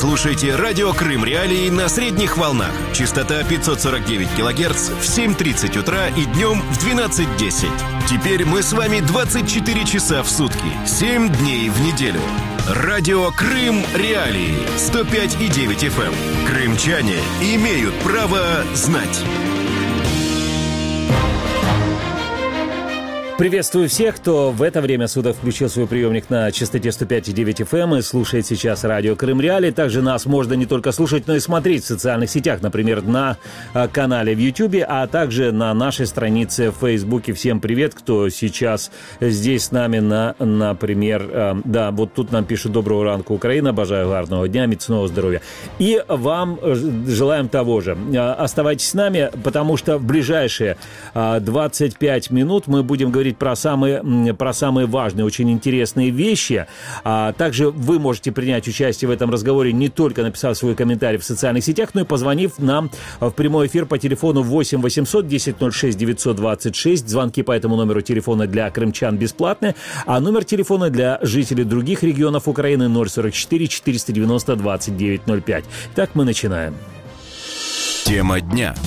Слушайте радио Крым Реалии на средних волнах. Частота 549 килогерц в 7:30 утра и днем в 12:10. Теперь мы с вами 24 часа в сутки, 7 дней в неделю. Радио Крым Реалии 105,9 FM. Крымчане имеют право знать. Приветствую всех, кто в это время суток включил свой приемник на частоте 105,9 FM и слушает сейчас радио Крым Реалии. Также нас можно не только слушать, но и смотреть в социальных сетях, например, на канале в YouTube, а также на нашей странице в Фейсбуке. Всем привет, кто сейчас здесь с нами, например, да, вот тут нам пишут: доброго ранку, Украина, бажаю гарного дня, міцного здоровья. И вам желаем того же. Оставайтесь с нами, потому что в ближайшие 25 минут мы будем говорить про самые важные, очень интересные вещи. Также вы можете принять участие в этом разговоре, не только написав свой комментарий в социальных сетях, но и позвонив нам в прямой эфир по телефону 8 800 1006 926. Звонки по этому номеру телефона для крымчан бесплатные, а номер телефона для жителей других регионов Украины 044 490 2905. Итак, мы начинаем. Тема дня.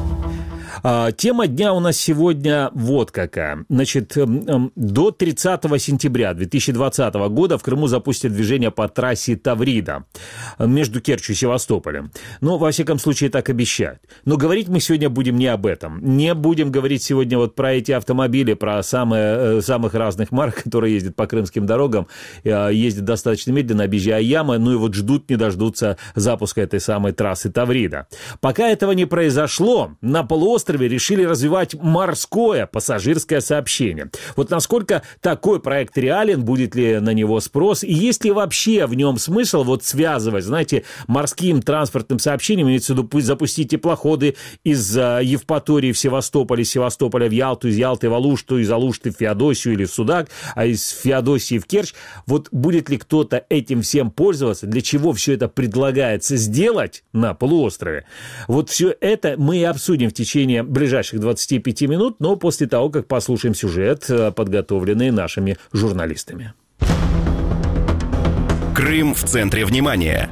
Тема дня у нас сегодня вот какая. Значит, до 30 сентября 2020 года в Крыму запустят движение по трассе Таврида между Керчью и Севастополем. Ну, во всяком случае, так обещают. Но говорить мы сегодня будем не об этом. Не будем говорить сегодня вот про эти автомобили, про самых разных марок, которые ездят по крымским дорогам, ездят достаточно медленно, объезжая ямы, ну и вот ждут не дождутся запуска этой самой трассы Таврида. Пока этого не произошло, на полуострове решили развивать морское пассажирское сообщение. Вот насколько такой проект реален, будет ли на него спрос, и есть ли вообще в нем смысл вот связывать, знаете, морским транспортным сообщением, имеется в виду, пусть запустить теплоходы из Евпатории в Севастополь, из Севастополя в Ялту, из Ялты в Алушту, из Алушты в Феодосию или в Судак, а из Феодосии в Керчь. Вот будет ли кто-то этим всем пользоваться, для чего все это предлагается сделать на полуострове? Вот все это мы и обсудим в течение ближайших 25 минут, но после того, как послушаем сюжет, подготовленный нашими журналистами. Крым в центре внимания.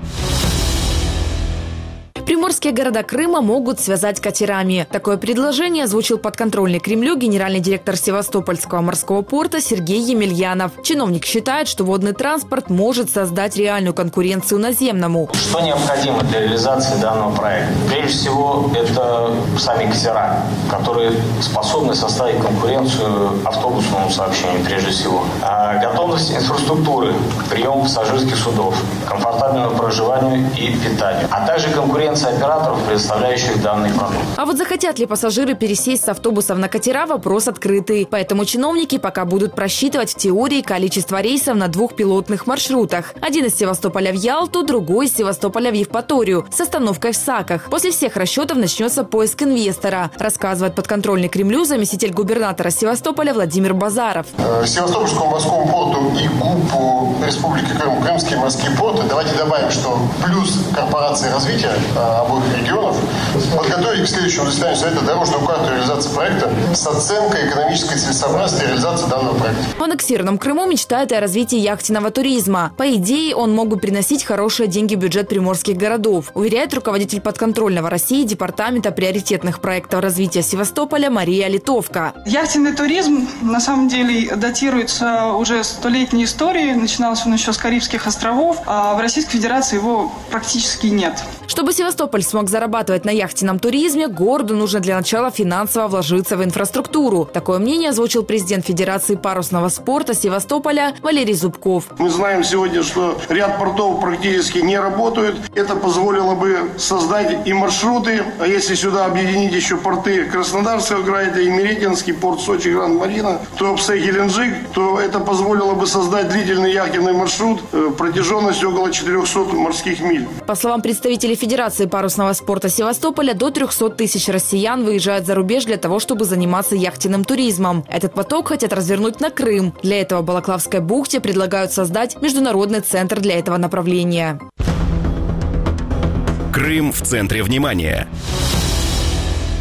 Приморские города Крыма могут связать катерами. Такое предложение озвучил подконтрольный Кремлю генеральный директор Севастопольского морского порта Сергей Емельянов. Чиновник считает, что водный транспорт может создать реальную конкуренцию наземному. Что необходимо для реализации данного проекта? Прежде всего, это сами катера, которые способны составить конкуренцию автобусному сообщению прежде всего. Готовность инфраструктуры, прием пассажирских судов, комфортабельного проживания и питания, а также конкуренция операторов, предоставляющих данный продукт. А вот захотят ли пассажиры пересесть с автобусов на катера – вопрос открытый. Поэтому чиновники пока будут просчитывать в теории количество рейсов на двух пилотных маршрутах. Один из Севастополя в Ялту, другой из Севастополя в Евпаторию с остановкой в Саках. После всех расчетов начнется поиск инвестора, рассказывает подконтрольный Кремлю заместитель губернатора Севастополя Владимир Базаров. Севастопольскому морскому порту и ГУПу Республики Крым, Крымские морские порты, давайте добавим, что плюс корпорации развития обоих регионов, подготовить к следующему заседанию Совета дорожную карту реализации проекта с оценкой экономической целесообразности реализации данного проекта. В аннексированном Крыму мечтает о развитии яхтенного туризма. По идее, он мог бы приносить хорошие деньги в бюджет приморских городов, уверяет руководитель подконтрольного России Департамента приоритетных проектов развития Севастополя Мария Литовка. Яхтенный туризм на самом деле датируется уже столетней историей. Начинался он еще с Карибских островов, а в Российской Федерации его практически нет. Чтобы Севастополь смог зарабатывать на яхтенном туризме, городу нужно для начала финансово вложиться в инфраструктуру. Такое мнение озвучил президент Федерации парусного спорта Севастополя Валерий Зубков. Мы знаем сегодня, что ряд портов практически не работают. Это позволило бы создать и маршруты. А если сюда объединить еще порты Краснодарского края, и Меретинский, порт Сочи, Гранд-Марина, Туапсе, Геленджик, то это позволило бы создать длительный яхтенный маршрут протяженностью около 400 морских миль. По словам представителей Федерации парусного спорта Севастополя, до 300 тысяч россиян выезжают за рубеж для того, чтобы заниматься яхтенным туризмом. Этот поток хотят развернуть на Крым. Для этого в Балаклавской бухте предлагают создать международный центр для этого направления. Крым в центре внимания.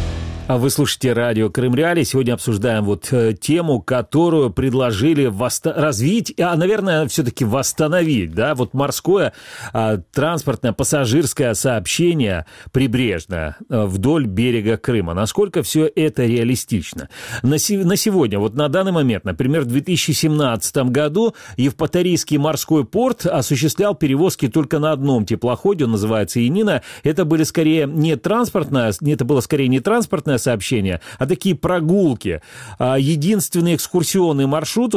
Вы слушаете радио Крым Реалии. Сегодня обсуждаем тему, которую предложили развить, наверное, все-таки восстановить, да, морское транспортное пассажирское сообщение прибрежное вдоль берега Крыма. Насколько все это реалистично? На сегодня, на данный момент, например, в 2017 году Евпаторийский морской порт осуществлял перевозки только на одном теплоходе, он называется «Янина». Это было скорее не транспортное сообщение, а такие прогулки. Единственный экскурсионный маршрут,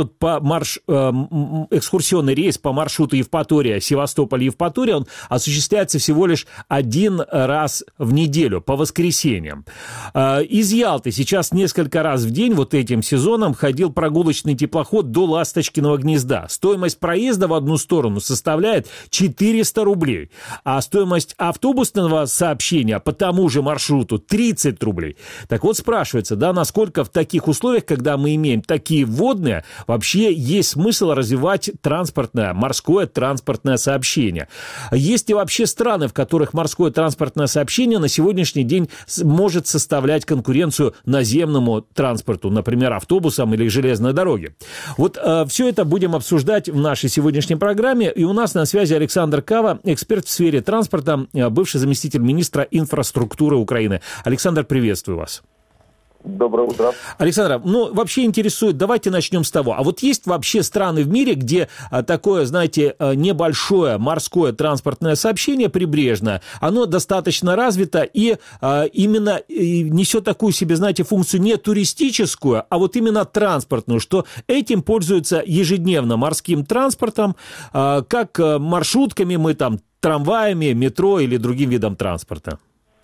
экскурсионный рейс по маршруту Евпатория, Севастополь-Евпатория, он осуществляется всего лишь один раз в неделю, по воскресеньям. Из Ялты сейчас несколько раз в день этим сезоном ходил прогулочный теплоход до Ласточкиного гнезда. Стоимость проезда в одну сторону составляет 400 рублей, а стоимость автобусного сообщения по тому же маршруту 30 рублей. Так спрашивается, насколько в таких условиях, когда мы имеем такие водные, вообще есть смысл развивать морское транспортное сообщение. Есть ли вообще страны, в которых морское транспортное сообщение на сегодняшний день может составлять конкуренцию наземному транспорту, например, автобусам или железной дороге? Все это будем обсуждать в нашей сегодняшней программе. И у нас на связи Александр Кава, эксперт в сфере транспорта, бывший заместитель министра инфраструктуры Украины. Александр, приветствую вас. Доброе утро. Александр, вообще интересует, давайте начнем с того. А есть вообще страны в мире, где такое, небольшое морское транспортное сообщение прибрежное, оно достаточно развито и именно несет такую себе, функцию не туристическую, а именно транспортную, что этим пользуются ежедневно морским транспортом, как маршрутками трамваями, метро или другим видом транспорта?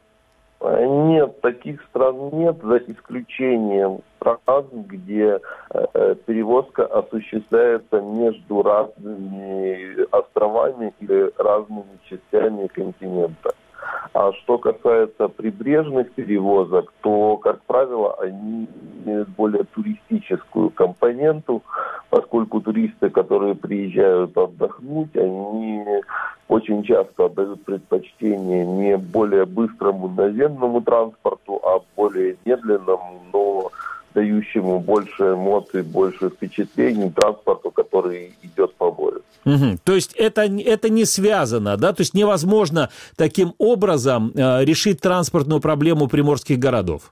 Нет, таких стран нет, за исключением стран, где перевозка осуществляется между разными островами или разными частями континента. А что касается прибрежных перевозок, то, как правило, они имеют более туристическую компоненту, поскольку туристы, которые приезжают отдохнуть, они очень часто отдают предпочтение не более быстрому наземному транспорту, а более медленному, но дающему больше эмоций, больше впечатлений транспорту, который идет по морю. Угу. То есть это не связано, да? То есть невозможно таким образом решить транспортную проблему приморских городов?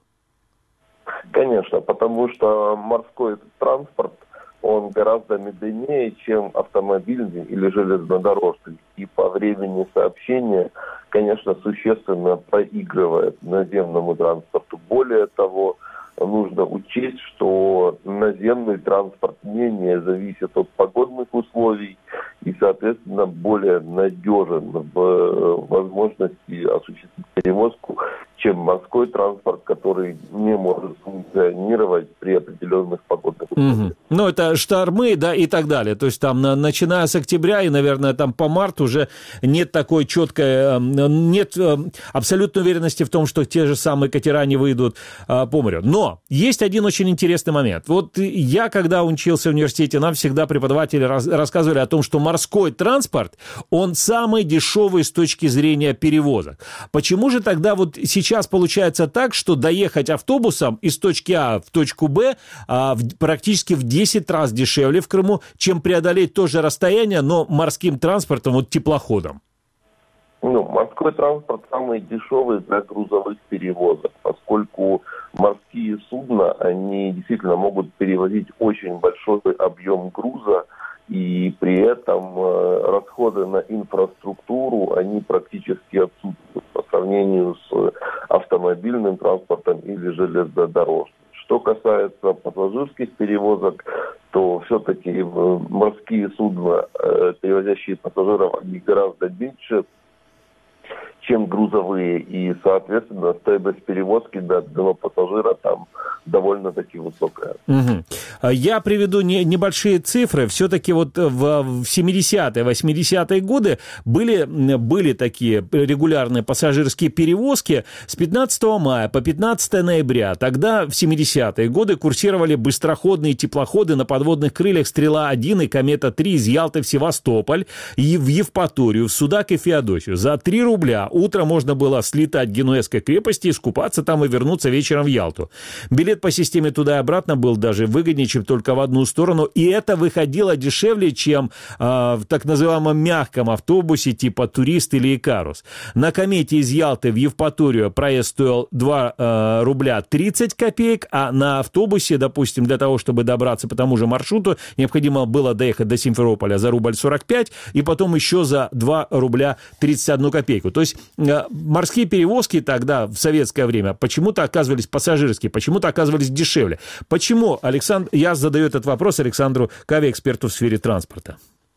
Конечно, потому что морской транспорт, он гораздо медленнее, чем автомобильный или железнодорожный. И по времени сообщения, конечно, существенно проигрывает наземному транспорту. Более того, нужно учесть, что наземный транспорт менее зависит от погодных условий и, соответственно, более надежен в возможности осуществить перевозку, чем морской транспорт, который не может функционировать при определенных погодных условиях. Это штормы, да, и так далее. То есть начиная с октября и, наверное, по март уже нет такой четкой, нет абсолютной уверенности в том, что те же самые катера не выйдут по морю. Но есть один очень интересный момент. Я, когда учился в университете, нам всегда преподаватели рассказывали о том, что морской транспорт, он самый дешевый с точки зрения перевозок. Почему же тогда сейчас получается так, что доехать автобусом из точки А в точку Б практически в 10 раз дешевле в Крыму, чем преодолеть то же расстояние, но морским транспортом, теплоходом? Морской транспорт самый дешевый для грузовых перевозок, поскольку морские судна, они действительно могут перевозить очень большой объем груза, и при этом расходы на инфраструктуру, они практически отсутствуют по сравнению с автомобильным транспортом или железнодорожным. Что касается пассажирских перевозок, то все-таки морские судна, перевозящие пассажиров, они гораздо меньше, чем грузовые, и, соответственно, стоимость перевозки для одного пассажира там довольно-таки высокая. Угу. Я приведу небольшие цифры. Все-таки в 70-е, 80-е годы были такие регулярные пассажирские перевозки с 15 мая по 15 ноября. Тогда в 70-е годы курсировали быстроходные теплоходы на подводных крыльях «Стрела-1» и «Комета-3» из Ялты в Севастополь, и в Евпаторию, в Судак и Феодосию. За 3 рубля утром можно было слетать к Генуэзской крепости, искупаться там и вернуться вечером в Ялту. Билет по системе туда и обратно был даже выгоднее, чем только в одну сторону, и это выходило дешевле, чем в так называемом мягком автобусе типа «Турист» или «Икарус». На комете из Ялты в Евпаторию проезд стоил 2 рубля 30 копеек, а на автобусе, допустим, для того, чтобы добраться по тому же маршруту, необходимо было доехать до Симферополя за рубль 45 и потом еще за 2 рубля 31 копейку. То есть морские перевозки тогда, в советское время, почему-то оказывались пассажирские, почему-то оказывались дешевле. Почему, Александр, я задаю этот вопрос Александру Каве, эксперту в сфере транспорта.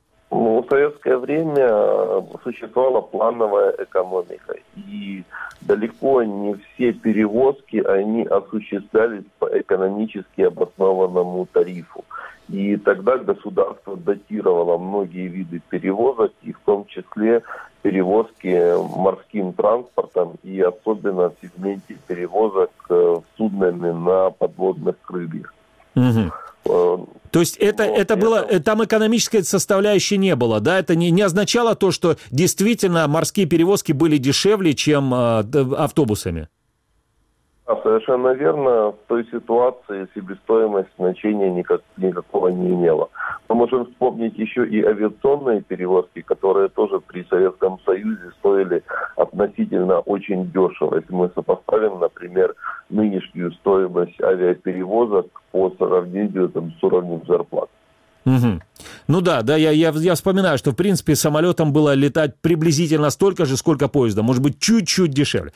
В советское время существовала плановая экономика, и далеко не все перевозки, они осуществлялись по экономически обоснованному тарифу. И тогда государство датировало многие виды перевозок, и в том числе перевозки морским транспортом, и особенно в сегменте перевозок суднами на подводных крыльях. Угу. То есть это было, там экономической составляющей не было, да? Это не означало то, что действительно морские перевозки были дешевле, чем автобусами? Совершенно верно. В той ситуации себестоимость значения никакого не имела. Мы можем вспомнить еще и авиационные перевозки, которые тоже при Советском Союзе стоили относительно очень дешево. Если мы сопоставим, например, нынешнюю стоимость авиаперевозок по сравнению с уровнем зарплат. Угу. Ну да, я вспоминаю, что в принципе самолетом было летать приблизительно столько же, сколько поездом, может быть чуть-чуть дешевле,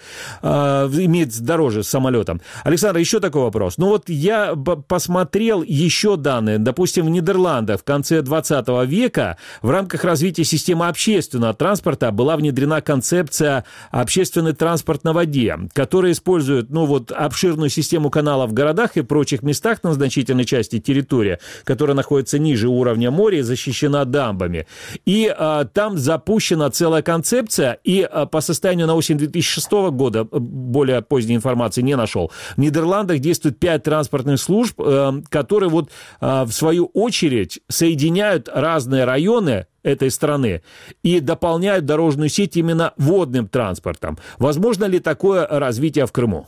имеет дороже с самолетом. Александр, еще такой вопрос. Ну вот я посмотрел еще данные, допустим, в Нидерландах в конце 20 века в рамках развития системы общественного транспорта была внедрена концепция общественный транспорт на воде, которая использует, обширную систему каналов в городах и прочих местах на значительной части территории, которая находится ниже уровня моря и защищена дамбами. И там запущена целая концепция, и по состоянию на осень 2006 года, более поздней информации не нашел, в Нидерландах действует 5 транспортных служб, которые в свою очередь соединяют разные районы этой страны и дополняют дорожную сеть именно водным транспортом. Возможно ли такое развитие в Крыму?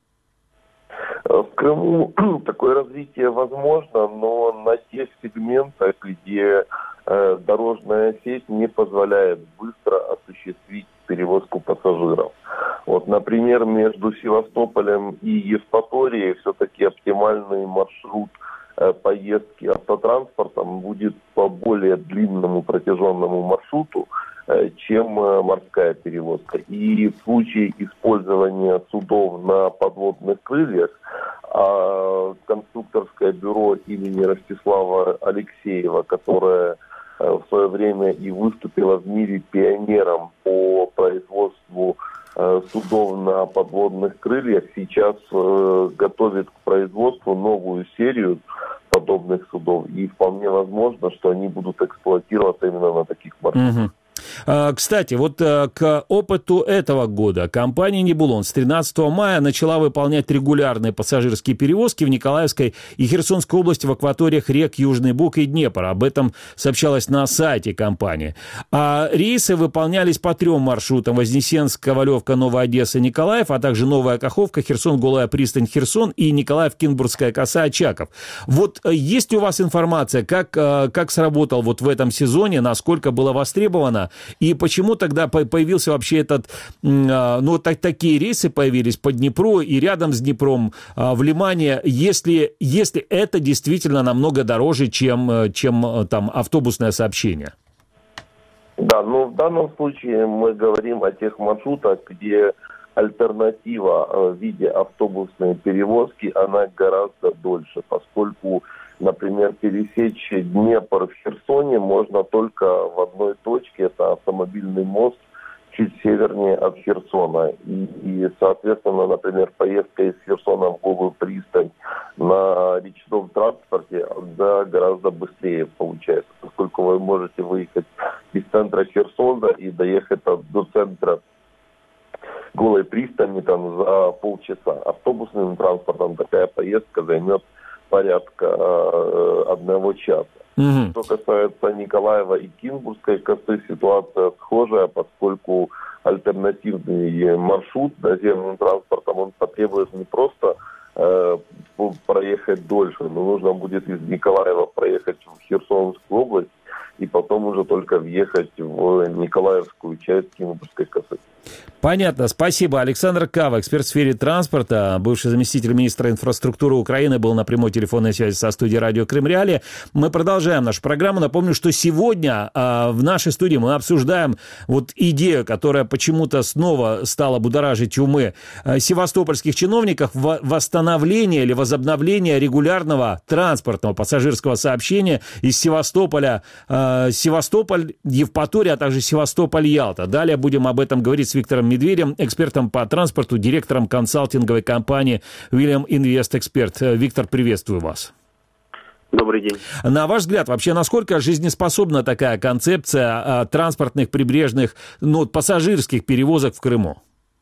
В Крыму такое развитие возможно, но на тех сегментах, где дорожная сеть не позволяет быстро осуществить перевозку пассажиров. Например, между Севастополем и Евпаторией все-таки оптимальный маршрут поездки автотранспортом будет по более длинному протяженному маршруту, чем морская перевозка. И в случае использования судов на подводных крыльях, конструкторское бюро имени Ростислава Алексеева, которое в свое время и выступило в мире пионером по производству судов на подводных крыльях, сейчас готовит к производству новую серию подобных судов. И вполне возможно, что они будут эксплуатироваться именно на таких маршрутах. Кстати, к опыту этого года компания «Нибулон» с 13 мая начала выполнять регулярные пассажирские перевозки в Николаевской и Херсонской области в акваториях рек Южный Буг и Днепр. Об этом сообщалось на сайте компании. А рейсы выполнялись по 3 маршрутам: Вознесенск, Ковалевка, Новая Одесса, Николаев, а также Новая Каховка, Херсон, Голая пристань, Херсон и Николаев, Кинбургская коса, Очаков. Есть ли у вас информация, как сработал в этом сезоне, насколько было востребовано? И почему тогда появился вообще такие рейсы появились по Днепру и рядом с Днепром в Лимане, если это действительно намного дороже, чем там автобусное сообщение? Да, в данном случае мы говорим о тех маршрутах, где альтернатива в виде автобусной перевозки, она гораздо дольше, поскольку, например, пересечь Днепр в Херсоне можно только в одной точке, это автомобильный мост чуть севернее от Херсона. И соответственно, например, поездка из Херсона в Голую пристань на речном транспорте гораздо быстрее получается, поскольку вы можете выехать из центра Херсона и доехать до центра Голой пристани за полчаса. Автобусным транспортом такая поездка займет порядка 1 часа. Что касается Николаева и Кинбургской косы, ситуация схожая, поскольку альтернативный маршрут наземным транспортом, он потребует не просто проехать дольше, но нужно будет из Николаева проехать в Херсонскую область и потом уже только въехать в Николаевскую часть Кимовской косы. Понятно, спасибо. Александр Кава, эксперт в сфере транспорта, бывший заместитель министра инфраструктуры Украины, был на прямой телефонной связи со студией радио Крым Реалии. Мы продолжаем нашу программу. Напомню, что сегодня в нашей студии мы обсуждаем вот идею, которая почему-то снова стала будоражить умы севастопольских чиновников, восстановление или возобновление регулярного транспортного пассажирского сообщения из Севастополя, Севастополь, Евпатория, а также Севастополь-Ялта. Далее будем об этом говорить с Виктором Медведем, экспертом по транспорту, директором консалтинговой компании William Invest Expert. Виктор, приветствую вас. Добрый день. На ваш взгляд, вообще, насколько жизнеспособна такая концепция транспортных прибрежных, пассажирских перевозок в Крыму?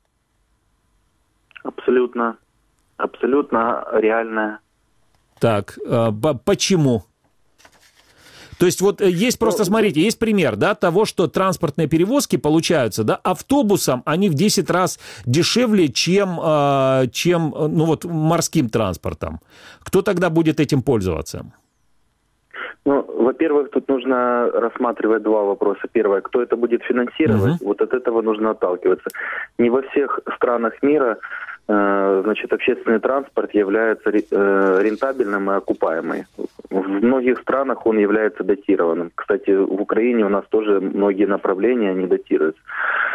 Абсолютно реальная. Так, почему? То есть вот есть просто, смотрите, есть пример, да, того, что транспортные перевозки получаются, да, автобусом они в 10 раз дешевле, чем морским транспортом. Кто тогда будет этим пользоваться? Во-первых, тут нужно рассматривать два вопроса. Первое, кто это будет финансировать? Вот от этого нужно отталкиваться. Не во всех странах мира общественный транспорт является рентабельным и окупаемым. В многих странах он является датированным. Кстати, в Украине у нас тоже многие направления не датируются.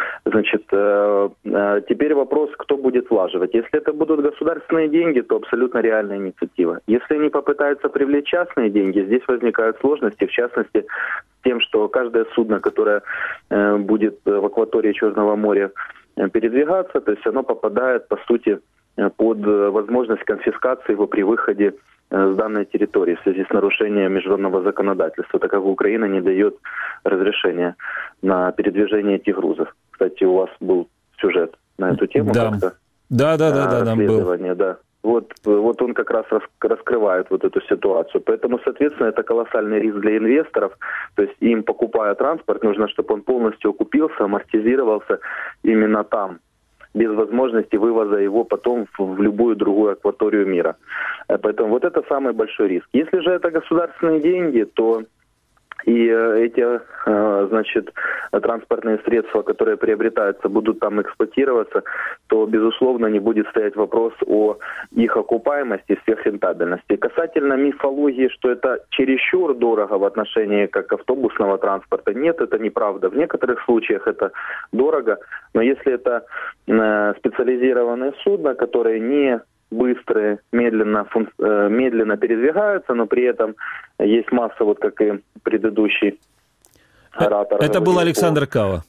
Теперь вопрос, кто будет влаживать. Если это будут государственные деньги, то абсолютно реальная инициатива. Если они попытаются привлечь частные деньги, здесь возникают сложности, в частности, с тем, что каждое судно, которое будет в акватории Черного моря передвигаться, то есть оно попадает, по сути, под возможность конфискации его при выходе с данной территории в связи с нарушением международного законодательства, так как Украина не дает разрешения на передвижение этих грузов. Кстати, у вас был сюжет на эту тему. Да, расследование, да. Вот он как раз раскрывает вот эту ситуацию. Поэтому, соответственно, это колоссальный риск для инвесторов. То есть им, покупая транспорт, нужно, чтобы он полностью окупился, амортизировался именно там, без возможности вывоза его потом в любую другую акваторию мира. Поэтому вот это самый большой риск. Если же это государственные деньги, то и эти, транспортные средства, которые приобретаются, будут там эксплуатироваться, то, безусловно, не будет стоять вопрос о их окупаемости и сверхрентабельности. Касательно мифологии, что это чересчур дорого в отношении как автобусного транспорта, нет, это неправда. В некоторых случаях это дорого, но если это специализированные судна, которые не быстрые, медленно передвигаются, но при этом есть масса, вот как и предыдущий оратор. Это был Александр Кава.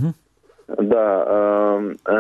Да,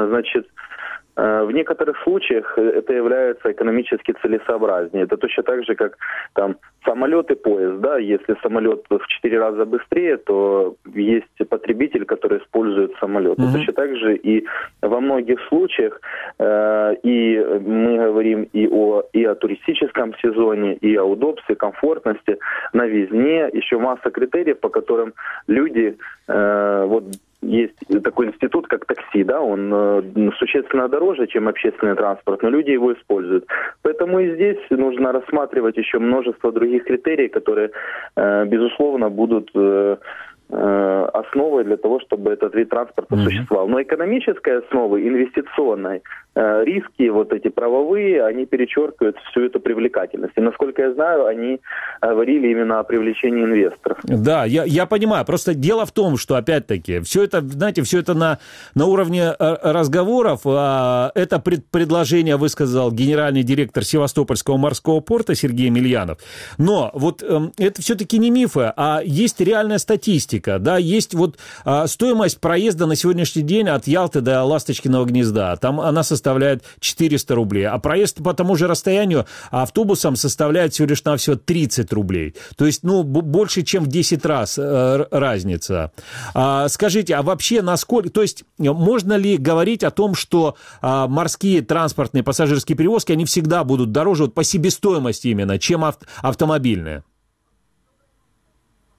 в некоторых случаях это является экономически целесообразнее. Это точно так же, как там самолет и поезд. Да? Если самолет в 4 раза быстрее, то есть потребитель, который использует самолет. Точно так же и во многих случаях, и мы говорим и о туристическом сезоне, и о удобстве, комфортности, новизне, еще масса критериев, по которым люди есть такой институт, как такси, да, он существенно дороже, чем общественный транспорт, но люди его используют. Поэтому и здесь нужно рассматривать еще множество других критериев, которые, безусловно, будут основой для того, чтобы этот вид транспорта существовал. Но экономической основы, инвестиционной, риски, вот эти правовые, они перечеркивают всю эту привлекательность. И, насколько я знаю, они говорили именно о привлечении инвесторов. Да, я понимаю. Просто дело в том, что, опять-таки, все это, знаете, все это на уровне разговоров. Это предложение высказал генеральный директор Севастопольского морского порта Сергей Мильянов. Но вот это все-таки не мифы, а есть реальная статистика. Да, есть вот стоимость проезда на сегодняшний день от Ялты до Ласточкиного гнезда. Там она составляет 400 рублей. А проезд по тому же расстоянию автобусом составляет всего лишь навсего 30 рублей. То есть, больше, чем в 10 раз разница. Скажите, а вообще насколько... То есть, можно ли говорить о том, что морские транспортные пассажирские перевозки, они всегда будут дороже по себестоимости именно, чем автомобильные?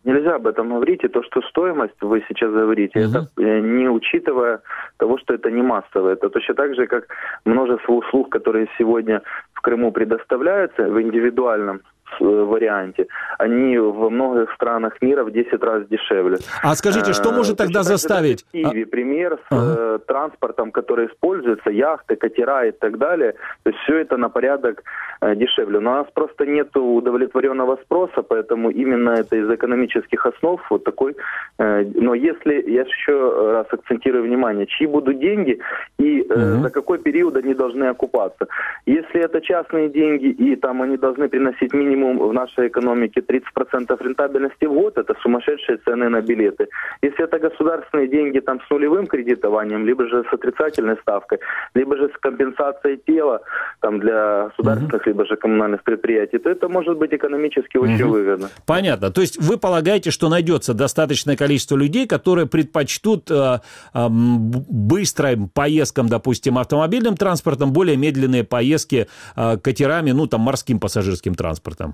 Нельзя об этом говорить. И то, что стоимость вы сейчас говорите, это не учитывая того, что это не массовое. Это точно так же, как множество услуг, которые сегодня в Крыму предоставляются в индивидуальном варианте, они во многих странах мира в 10 раз дешевле. А скажите, что может тогда заставить? В Киеве пример с транспортом, который используется, яхты, катера и так далее. То есть все это на порядок дешевле. Но у нас просто нет удовлетворенного спроса, поэтому именно это из экономических основ вот такой. Но если, я еще раз акцентирую внимание, чьи будут деньги и за какой период они должны окупаться. Если это частные деньги и там они должны приносить минимум в нашей экономике 30% рентабельности в год, это сумасшедшие цены на билеты. Если это государственные деньги там с нулевым кредитованием, либо же с отрицательной ставкой, либо же с компенсацией тела там, для государственных, либо же коммунальных предприятий, то это может быть экономически очень выгодно. Понятно. То есть вы полагаете, что найдется достаточное количество людей, которые предпочтут быстрым поездкам, допустим, автомобильным транспортом, более медленные поездки катерами, ну, там, морским пассажирским транспортом?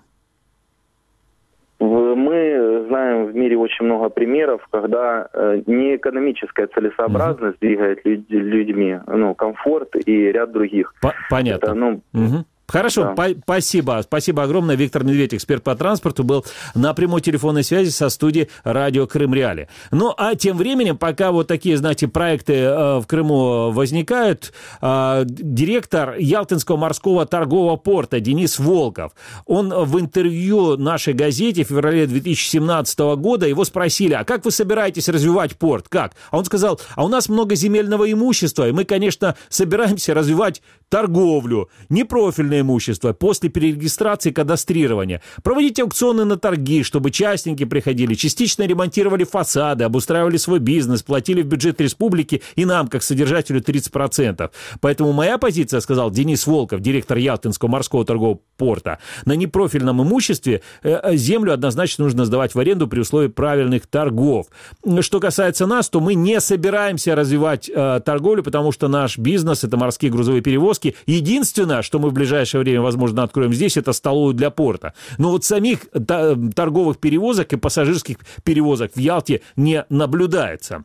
Мы знаем в мире очень много примеров, когда неэкономическая целесообразность двигает людьми, ну, комфорт и ряд других. Понятно. Это, Хорошо, да. Спасибо. Спасибо огромное. Виктор Медведь, эксперт по транспорту, был на прямой телефонной связи со студией радио Крым Реалии. Ну, а тем временем, пока вот такие, знаете, проекты в Крыму возникают, директор Ялтинского морского торгового порта Денис Волков, он в интервью нашей газете в феврале 2017 года, его спросили, а как вы собираетесь развивать порт? Как? А он сказал, а у нас много земельного имущества, и мы, конечно, собираемся развивать торговлю, непрофильное имущество, после перерегистрации и кадастрирования. Проводить аукционы на торги, чтобы частники приходили, частично ремонтировали фасады, обустраивали свой бизнес, платили в бюджет республики и нам, как содержателю, 30%. Поэтому моя позиция, сказал Денис Волков, директор Ялтинского морского торгового порта, на непрофильном имуществе землю однозначно нужно сдавать в аренду при условии правильных торгов. Что касается нас, то мы не собираемся развивать торговлю, потому что наш бизнес – это морские грузовые перевозки. Единственное, что мы в ближайшее время, возможно, откроем здесь, это столовую для порта. Но вот самих торговых перевозок и пассажирских перевозок в Ялте не наблюдается.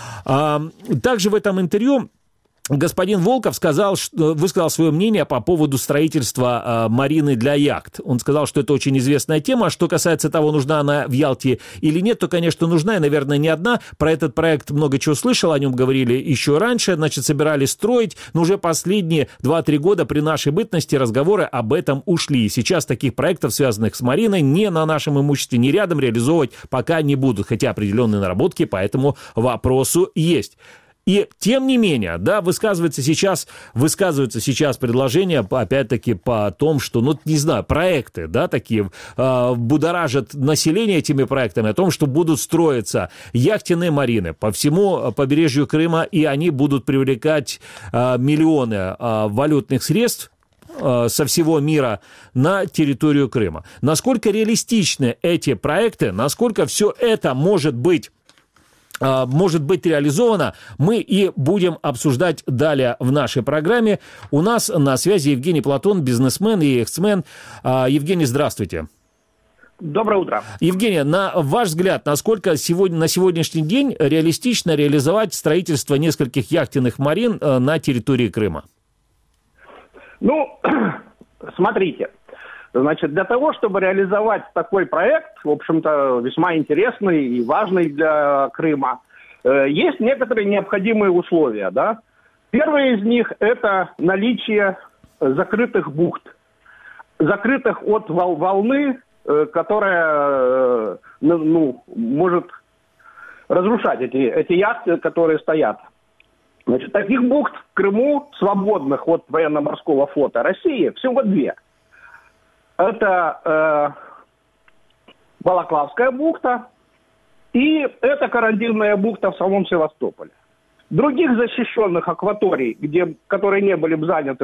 Также в этом интервью господин Волков высказал свое мнение по поводу строительства марины для яхт. Он сказал, что это очень известная тема. Что касается того, нужна она в Ялте или нет, то, конечно, нужна, и, наверное, не одна. Про этот проект много чего слышал, о нем говорили еще раньше, значит, собирались строить, но уже последние 2-3 года при нашей бытности разговоры об этом ушли. И сейчас таких проектов, связанных с мариной, не на нашем имуществе, ни рядом реализовывать пока не будут, хотя определенные наработки по этому вопросу есть. И тем не менее, да, высказываются сейчас предложения, опять-таки, по тому, что, ну, не знаю, проекты, да, такие, будоражат население этими проектами, о том, что будут строиться яхтенные марины по всему побережью Крыма, и они будут привлекать миллионы валютных средств со всего мира на территорию Крыма. Насколько реалистичны эти проекты, насколько все это может быть реализовано, мы и будем обсуждать далее в нашей программе. У нас на связи Евгений Платон, бизнесмен и эксмен. Евгений, здравствуйте. Доброе утро. Евгений, на ваш взгляд, насколько на сегодняшний день реалистично реализовать строительство нескольких яхтенных марин на территории Крыма? Ну, смотрите. Значит, для того, чтобы реализовать такой проект, в общем-то, весьма интересный и важный для Крыма, есть некоторые необходимые условия, да. Первое из них – это наличие закрытых бухт, закрытых от волны, которая, может разрушать эти яхты, которые стоят. Значит, таких бухт в Крыму, свободных от военно-морского флота России, всего 2. Это Балаклавская бухта и это Карантинная бухта в самом Севастополе. Других защищенных акваторий, которые не были бы заняты,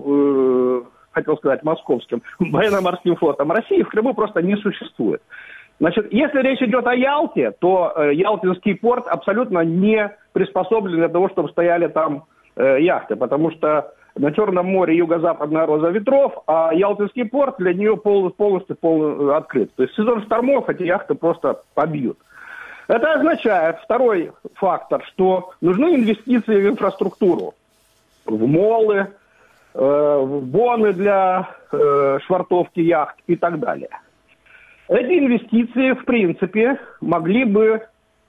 московским военно-морским флотом России, в Крыму просто не существует. Значит, если речь идет о Ялте, то Ялтинский порт абсолютно не приспособлен для того, чтобы стояли там яхты, потому что на Черном море юго-западная роза ветров, а Ялтинский порт для нее полностью открыт. То есть сезон штормов эти яхты просто побьют. Это означает, второй фактор, что нужны инвестиции в инфраструктуру, в молы, в боны для швартовки яхт и так далее. Эти инвестиции, в принципе, могли бы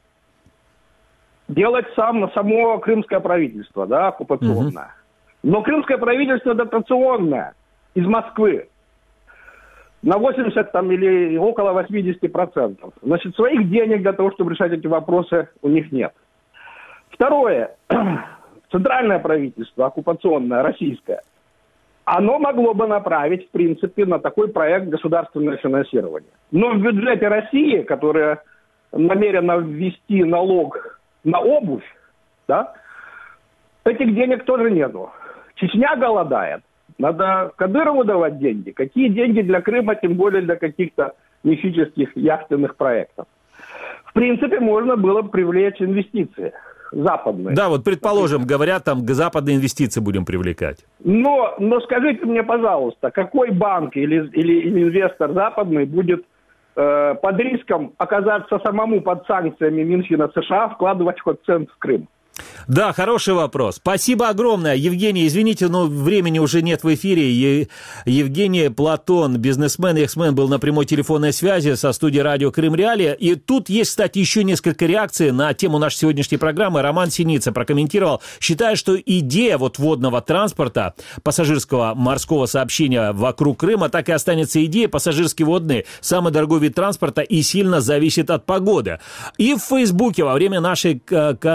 делать само крымское правительство, да, оккупационное. Но крымское правительство дотационное из Москвы на 80 там, или около 80%. Значит, своих денег для того, чтобы решать эти вопросы, у них нет. Второе. Центральное правительство, оккупационное, российское, оно могло бы направить, в принципе, на такой проект государственное финансирование. Но в бюджете России, которая намерена ввести налог на обувь, да, этих денег тоже нету. Чечня голодает. Надо Кадырову давать деньги. Какие деньги для Крыма, тем более для каких-то мифических яхтенных проектов. В принципе, можно было бы привлечь инвестиции западные. Да, вот предположим, говорят, там западные инвестиции будем привлекать. Но скажите мне, пожалуйста, какой банк или инвестор западный будет под риском оказаться самому под санкциями Минфина США вкладывать хоть цент в Крым? Да, хороший вопрос. Спасибо огромное. Евгений, извините, но времени уже нет в эфире. Евгений Платон, бизнесмен и эксмен, был на прямой телефонной связи со студией радио Крым Реалия. И тут есть, кстати, еще несколько реакций на тему нашей сегодняшней программы. Роман Синица прокомментировал, считая, что идея водного транспорта, пассажирского морского сообщения вокруг Крыма, так и останется идеей. Пассажирские водные – самый дорогой вид транспорта и сильно зависит от погоды. И в Фейсбуке во время нашей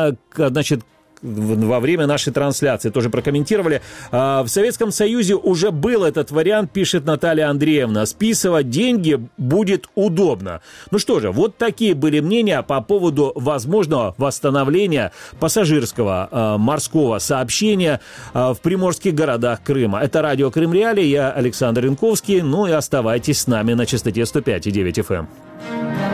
трансляции тоже прокомментировали. В Советском Союзе уже был этот вариант, пишет Наталья Андреевна. Списывать деньги будет удобно. Ну что же, вот такие были мнения по поводу возможного восстановления пассажирского морского сообщения в приморских городах Крыма. Это радио Крым Реалии, я Александр Янковский. Ну и оставайтесь с нами на частоте 105,9 FM.